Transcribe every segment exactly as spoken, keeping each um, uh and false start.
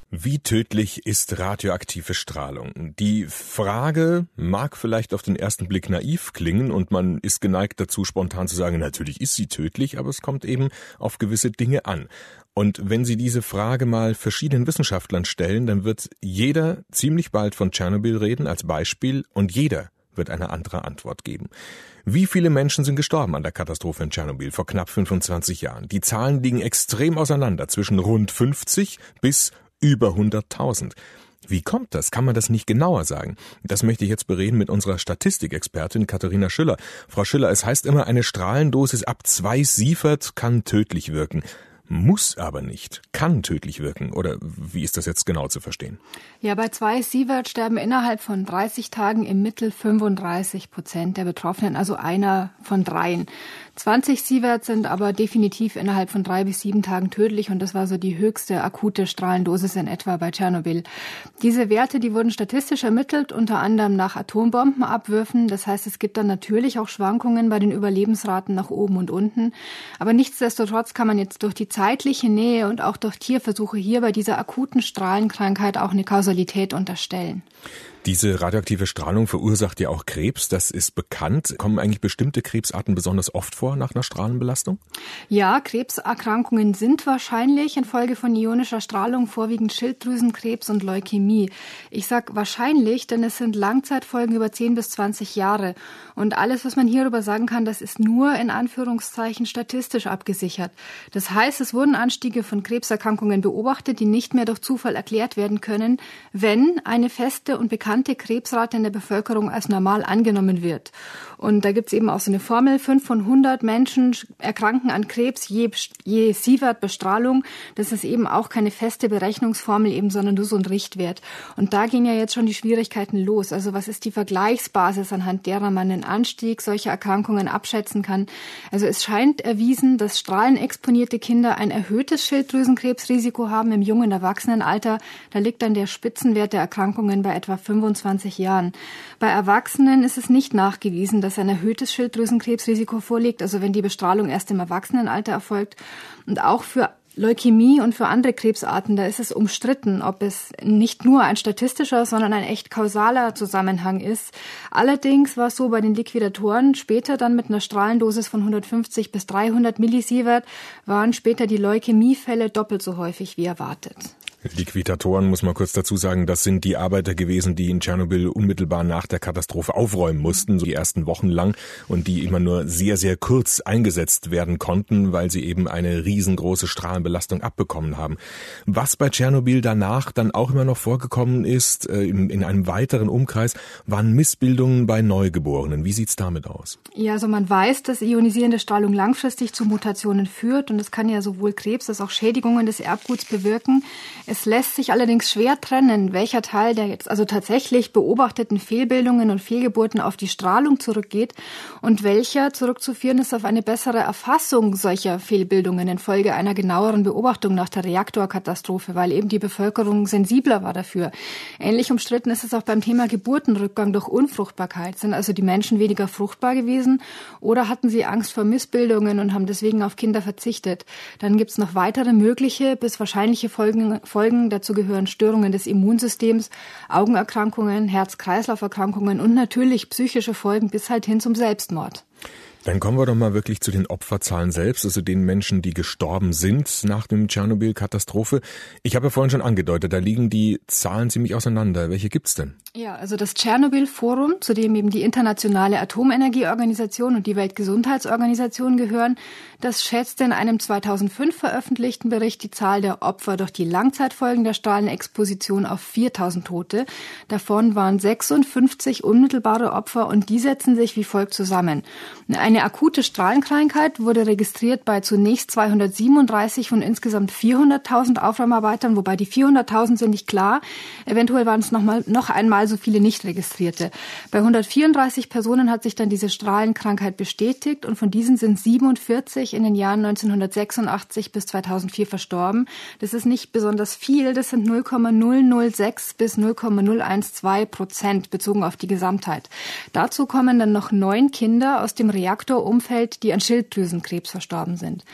Wie tödlich ist radioaktive Strahlung? Die Frage mag vielleicht auf den ersten Blick naiv klingen und man ist geneigt dazu, spontan zu sagen, natürlich ist sie tödlich, aber es kommt eben auf gewisse Dinge an. Und wenn Sie diese Frage mal verschiedenen Wissenschaftlern stellen, dann wird jeder ziemlich bald von Tschernobyl reden als Beispiel und jeder wird eine andere Antwort geben. Wie viele Menschen sind gestorben an der Katastrophe in Tschernobyl vor knapp fünfundzwanzig Jahren? Die Zahlen liegen extrem auseinander, zwischen rund fünfzig bis über hunderttausend. Wie kommt das? Kann man das nicht genauer sagen? Das möchte ich jetzt bereden mit unserer Statistikexpertin Katharina Schüller. Frau Schüller, es heißt immer, eine Strahlendosis ab zwei Sievert kann tödlich wirken. Muss aber nicht, kann tödlich wirken. Oder wie ist das jetzt genau zu verstehen? Ja, bei zwei Sievert sterben innerhalb von dreißig Tagen im Mittel fünfunddreißig Prozent der Betroffenen, also einer von dreien. zwanzig Sievert sind aber definitiv innerhalb von drei bis sieben Tagen tödlich und das war so die höchste akute Strahlendosis in etwa bei Tschernobyl. Diese Werte, die wurden statistisch ermittelt, unter anderem nach Atombombenabwürfen. Das heißt, es gibt dann natürlich auch Schwankungen bei den Überlebensraten nach oben und unten. Aber nichtsdestotrotz kann man jetzt durch die zeitliche Nähe und auch durch Tierversuche hier bei dieser akuten Strahlenkrankheit auch eine Kausalität unterstellen. Diese radioaktive Strahlung verursacht ja auch Krebs, das ist bekannt. Kommen eigentlich bestimmte Krebsarten besonders oft vor nach einer Strahlenbelastung? Ja, Krebserkrankungen sind wahrscheinlich infolge von ionischer Strahlung vorwiegend Schilddrüsenkrebs und Leukämie. Ich sag wahrscheinlich, denn es sind Langzeitfolgen über zehn bis zwanzig Jahre. Und alles, was man hierüber sagen kann, das ist nur in Anführungszeichen statistisch abgesichert. Das heißt, es wurden Anstiege von Krebserkrankungen beobachtet, die nicht mehr durch Zufall erklärt werden können, wenn eine feste und bekannte Krebsrate in der Bevölkerung als normal angenommen wird. Und da gibt es eben auch so eine Formel, fünf von hundert Menschen erkranken an Krebs je, je Sievert Bestrahlung. Das ist eben auch keine feste Berechnungsformel, eben, sondern nur so ein Richtwert. Und da gehen ja jetzt schon die Schwierigkeiten los. Also was ist die Vergleichsbasis, anhand derer man den Anstieg solcher Erkrankungen abschätzen kann? Also es scheint erwiesen, dass strahlenexponierte Kinder ein erhöhtes Schilddrüsenkrebsrisiko haben im jungen Erwachsenenalter. Da liegt dann der Spitzenwert der Erkrankungen bei etwa fünfundzwanzig Jahren. Bei Erwachsenen ist es nicht nachgewiesen, dass ein erhöhtes Schilddrüsenkrebsrisiko vorliegt, also wenn die Bestrahlung erst im Erwachsenenalter erfolgt. Und auch für Leukämie und für andere Krebsarten, da ist es umstritten, ob es nicht nur ein statistischer, sondern ein echt kausaler Zusammenhang ist. Allerdings war es so bei den Liquidatoren, später dann mit einer Strahlendosis von hundertfünfzig bis dreihundert Millisievert, waren später die Leukämiefälle doppelt so häufig wie erwartet. Liquidatoren, muss man kurz dazu sagen, das sind die Arbeiter gewesen, die in Tschernobyl unmittelbar nach der Katastrophe aufräumen mussten, so die ersten Wochen lang, und die immer nur sehr, sehr kurz eingesetzt werden konnten, weil sie eben eine riesengroße Strahlenbelastung abbekommen haben. Was bei Tschernobyl danach dann auch immer noch vorgekommen ist, äh, in, in einem weiteren Umkreis, waren Missbildungen bei Neugeborenen. Wie sieht's damit aus? Ja, also man weiß, dass ionisierende Strahlung langfristig zu Mutationen führt und es kann ja sowohl Krebs als auch Schädigungen des Erbguts bewirken. Es lässt sich allerdings schwer trennen, welcher Teil der jetzt also tatsächlich beobachteten Fehlbildungen und Fehlgeburten auf die Strahlung zurückgeht und welcher zurückzuführen ist auf eine bessere Erfassung solcher Fehlbildungen infolge einer genaueren Beobachtung nach der Reaktorkatastrophe, weil eben die Bevölkerung sensibler war dafür. Ähnlich umstritten ist es auch beim Thema Geburtenrückgang durch Unfruchtbarkeit. Sind also die Menschen weniger fruchtbar gewesen oder hatten sie Angst vor Missbildungen und haben deswegen auf Kinder verzichtet? Dann gibt es noch weitere mögliche bis wahrscheinliche Folgen Folgen. Dazu gehören Störungen des Immunsystems, Augenerkrankungen, Herz-Kreislauf-Erkrankungen und natürlich psychische Folgen bis halt hin zum Selbstmord. Dann kommen wir doch mal wirklich zu den Opferzahlen selbst, also den Menschen, die gestorben sind nach dem Tschernobyl-Katastrophe. Ich habe ja vorhin schon angedeutet, da liegen die Zahlen ziemlich auseinander. Welche gibt's denn? Ja, also das Tschernobyl-Forum, zu dem eben die Internationale Atomenergieorganisation und die Weltgesundheitsorganisation gehören, das schätzt in einem zweitausendfünf veröffentlichten Bericht die Zahl der Opfer durch die Langzeitfolgen der Strahlenexposition auf viertausend Tote. Davon waren sechsundfünfzig unmittelbare Opfer und die setzen sich wie folgt zusammen. Eine akute Strahlenkrankheit wurde registriert bei zunächst zweihundertsiebenunddreißig von insgesamt vierhunderttausend Aufräumarbeitern, wobei die vierhunderttausend sind nicht klar. Eventuell waren es noch mal, noch einmal so viele nicht registrierte. Bei hundertvierunddreißig Personen hat sich dann diese Strahlenkrankheit bestätigt und von diesen sind siebenundvierzig in den Jahren neunzehnhundertsechsundachtzig bis zweitausendvier verstorben. Das ist nicht besonders viel, das sind null Komma null null sechs bis null Komma null zwölf Prozent bezogen auf die Gesamtheit. Dazu kommen dann noch neun Kinder aus dem Reaktorumfeld, die an Schilddrüsenkrebs verstorben sind.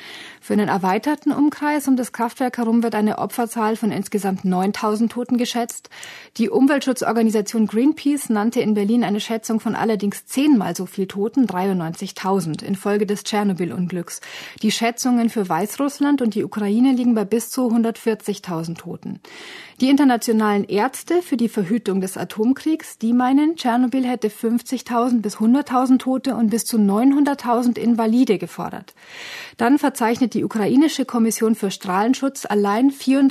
Für einen erweiterten Umkreis um das Kraftwerk herum wird eine Opferzahl von insgesamt neuntausend Toten geschätzt. Die Umweltschutzorganisation Greenpeace nannte in Berlin eine Schätzung von allerdings zehnmal so viel Toten, dreiundneunzigtausend, infolge des Tschernobyl-Unglücks. Die Schätzungen für Weißrussland und die Ukraine liegen bei bis zu hundertvierzigtausend Toten. Die internationalen Ärzte für die Verhütung des Atomkriegs, die meinen, Tschernobyl hätte fünfzigtausend bis hunderttausend Tote und bis zu neunhunderttausend Invalide gefordert. Dann verzeichnet die ukrainische Kommission für Strahlenschutz allein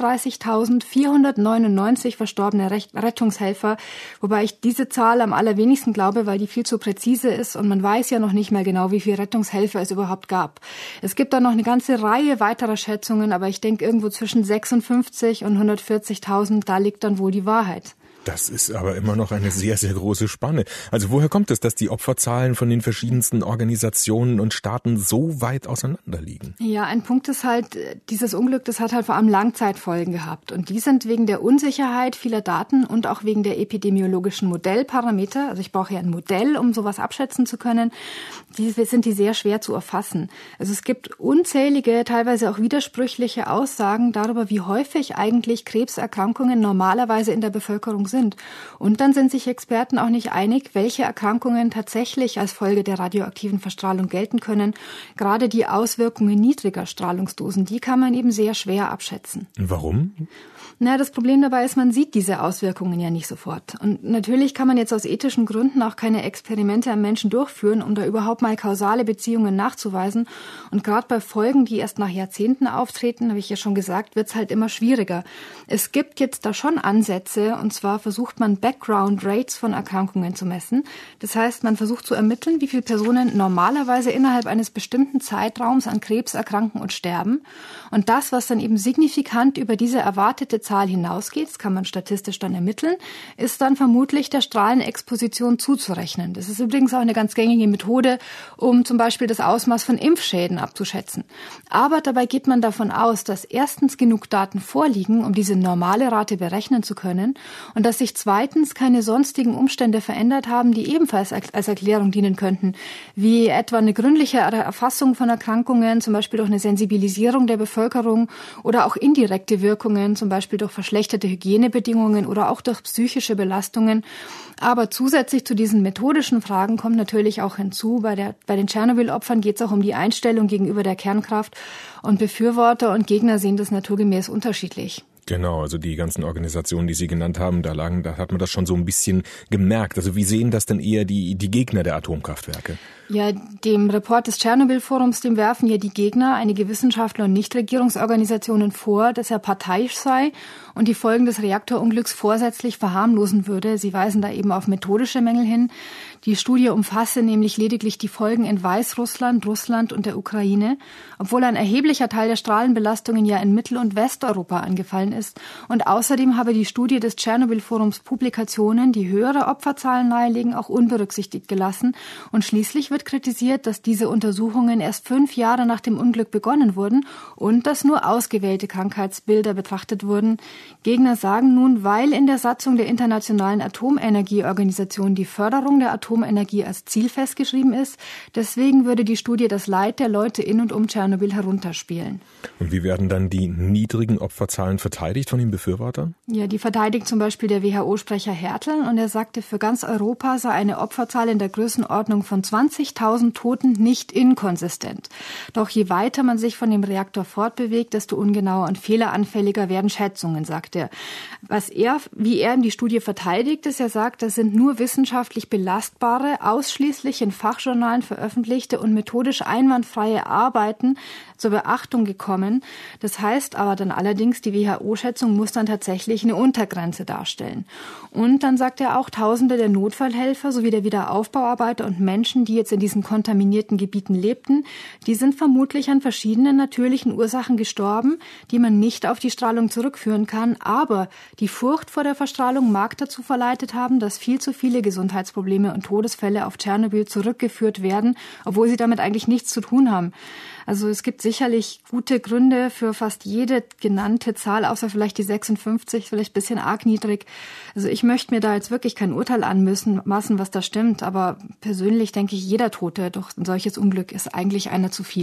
vierunddreißigtausendvierhundertneunundneunzig verstorbene Rettungshelfer, wobei ich diese Zahl am allerwenigsten glaube, weil die viel zu präzise ist und man weiß ja noch nicht mehr genau, wie viele Rettungshelfer es überhaupt gab. Es gibt da noch eine ganze Reihe weiterer Schätzungen, aber ich denke irgendwo zwischen sechsundfünfzig und hundertvierzigtausend, da liegt dann wohl die Wahrheit. Das ist aber immer noch eine sehr, sehr große Spanne. Also woher kommt es, dass die Opferzahlen von den verschiedensten Organisationen und Staaten so weit auseinander liegen? Ja, ein Punkt ist halt, dieses Unglück, das hat halt vor allem Langzeitfolgen gehabt. Und die sind wegen der Unsicherheit vieler Daten und auch wegen der epidemiologischen Modellparameter, also ich brauche ja ein Modell, um sowas abschätzen zu können, die sind die sehr schwer zu erfassen. Also es gibt unzählige, teilweise auch widersprüchliche Aussagen darüber, wie häufig eigentlich Krebserkrankungen normalerweise in der Bevölkerung sind. Und dann sind sich Experten auch nicht einig, welche Erkrankungen tatsächlich als Folge der radioaktiven Verstrahlung gelten können. Gerade die Auswirkungen niedriger Strahlungsdosen, die kann man eben sehr schwer abschätzen. Warum? Na, das Problem dabei ist, man sieht diese Auswirkungen ja nicht sofort. Und natürlich kann man jetzt aus ethischen Gründen auch keine Experimente am Menschen durchführen, um da überhaupt mal kausale Beziehungen nachzuweisen. Und gerade bei Folgen, die erst nach Jahrzehnten auftreten, habe ich ja schon gesagt, wird es halt immer schwieriger. Es gibt jetzt da schon Ansätze, und zwar versucht man Background Rates von Erkrankungen zu messen. Das heißt, man versucht zu ermitteln, wie viele Personen normalerweise innerhalb eines bestimmten Zeitraums an Krebs erkranken und sterben. Und das, was dann eben signifikant über diese erwartete Zahl hinausgeht, das kann man statistisch dann ermitteln, ist dann vermutlich der Strahlenexposition zuzurechnen. Das ist übrigens auch eine ganz gängige Methode, um zum Beispiel das Ausmaß von Impfschäden abzuschätzen. Aber dabei geht man davon aus, dass erstens genug Daten vorliegen, um diese normale Rate berechnen zu können und dass sich zweitens keine sonstigen Umstände verändert haben, die ebenfalls als Erklärung dienen könnten, wie etwa eine gründliche Erfassung von Erkrankungen, zum Beispiel durch eine Sensibilisierung der Bevölkerung oder auch indirekte Wirkungen, zum Beispiel durch verschlechterte Hygienebedingungen oder auch durch psychische Belastungen. Aber zusätzlich zu diesen methodischen Fragen kommt natürlich auch hinzu, bei, der, bei den Tschernobyl-Opfern geht es auch um die Einstellung gegenüber der Kernkraft und Befürworter und Gegner sehen das naturgemäß unterschiedlich. Genau, also die ganzen Organisationen, die Sie genannt haben, da lagen, da hat man das schon so ein bisschen gemerkt. Also wie sehen das denn eher die, die Gegner der Atomkraftwerke? Ja, dem Report des Tschernobyl-Forums, dem werfen ja die Gegner, einige Wissenschaftler und Nichtregierungsorganisationen vor, dass er parteiisch sei und die Folgen des Reaktorunglücks vorsätzlich verharmlosen würde. Sie weisen da eben auf methodische Mängel hin. Die Studie umfasse nämlich lediglich die Folgen in Weißrussland, Russland und der Ukraine, obwohl ein erheblicher Teil der Strahlenbelastungen ja in Mittel- und Westeuropa angefallen ist. Und außerdem habe die Studie des Tschernobyl-Forums Publikationen, die höhere Opferzahlen nahelegen, auch unberücksichtigt gelassen. Und schließlich wird kritisiert, dass diese Untersuchungen erst fünf Jahre nach dem Unglück begonnen wurden und dass nur ausgewählte Krankheitsbilder betrachtet wurden. Gegner sagen nun, weil in der Satzung der Internationalen Atomenergieorganisation die Förderung der Atomenergie als Ziel festgeschrieben ist, deswegen würde die Studie das Leid der Leute in und um Tschernobyl herunterspielen. Und wie werden dann die niedrigen Opferzahlen verteidigt von den Befürwortern? Ja, die verteidigt zum Beispiel der W H O-Sprecher Hertel und er sagte, für ganz Europa sei eine Opferzahl in der Größenordnung von zwanzigtausend Toten nicht inkonsistent. Doch je weiter man sich von dem Reaktor fortbewegt, desto ungenauer und fehleranfälliger werden Schätzungen, sagt er. Was er, wie er die Studie verteidigt, ist, er sagt, das sind nur wissenschaftlich belastbare, ausschließlich in Fachjournalen veröffentlichte und methodisch einwandfreie Arbeiten zur Beachtung gekommen. Das heißt aber dann allerdings, die W H O-Schätzung muss dann tatsächlich eine Untergrenze darstellen. Und dann sagt er auch, Tausende der Notfallhelfer sowie der Wiederaufbauarbeiter und Menschen, die jetzt in diesen kontaminierten Gebieten lebten, die sind vermutlich an verschiedenen natürlichen Ursachen gestorben, die man nicht auf die Strahlung zurückführen kann. Aber die Furcht vor der Verstrahlung mag dazu verleitet haben, dass viel zu viele Gesundheitsprobleme und Todesfälle auf Tschernobyl zurückgeführt werden, obwohl sie damit eigentlich nichts zu tun haben. Also es gibt sicherlich gute Gründe für fast jede genannte Zahl, außer vielleicht die sechsundfünfzig, vielleicht ein bisschen arg niedrig. Also ich möchte mir da jetzt wirklich kein Urteil anmaßen, was da stimmt. Aber persönlich denke ich, jeder Tote durch ein solches Unglück ist eigentlich einer zu viel.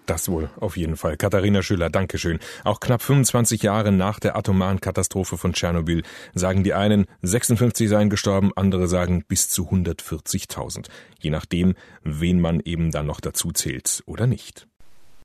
Das wohl, auf jeden Fall. Katharina Schüller, Dankeschön. Auch knapp fünfundzwanzig Jahre nach der atomaren Katastrophe von Tschernobyl sagen die einen, sechsundfünfzig seien gestorben, andere sagen bis zu hundertvierzigtausend. Je nachdem, wen man eben dann noch dazu zählt oder nicht.